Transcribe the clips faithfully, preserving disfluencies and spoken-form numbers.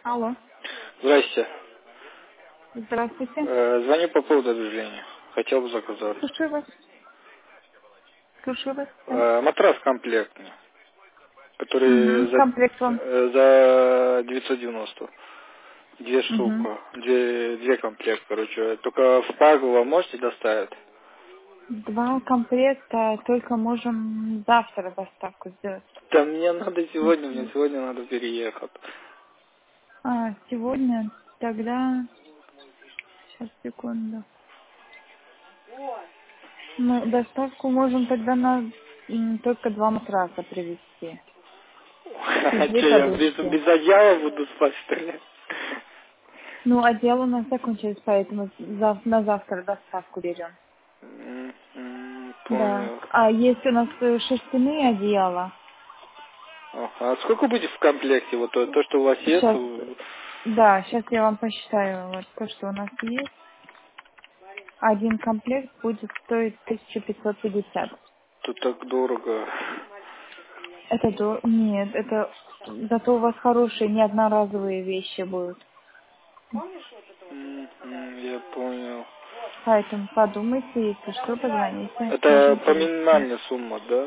Алло. Здрасте. Здравствуйте. Э, Звоню по поводу объявления. Хотел бы заказать. Слушаю вас. Слушаю вас. Да. Э, Матрас комплектный, который Угу. за, Комплект вам. э, за девятьсот девяносто. Две Угу. штуки. Две, две комплекта, короче. Только в Пагу вы можете доставить? Два комплекта, только можем завтра доставку сделать. Да мне надо сегодня, мне сегодня надо переехать. А, сегодня тогда... Сейчас, секунду. Мы доставку можем тогда на м, только два матраса привезти. И А две че, я без, подушки. без одеяла буду спать, что ли? Ну, а дело у нас закончилось, поэтому зав- на завтра доставку берем. М, м, Да. Понял. А есть у нас э, шерстяные одеяла. Ага. А сколько будет в комплекте? Вот то, то, что у вас есть? Сейчас, у- да, сейчас я вам посчитаю вот то, что у нас есть. Один комплект будет стоить тысяча пятьсот пятьдесят. Тут так дорого. Это до... Нет, это... Зато у вас хорошие, не одноразовые вещи будут. М, м, Я понял. Поэтому подумайте, если что, позвоните. Это Можем по привезти. минимальной сумме, да?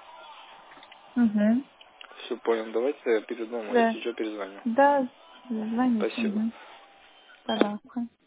Угу. Все понял. Давайте я передумаю, Да. если что, перезвоню. Да, звоните. Спасибо. Угу. Пожалуйста.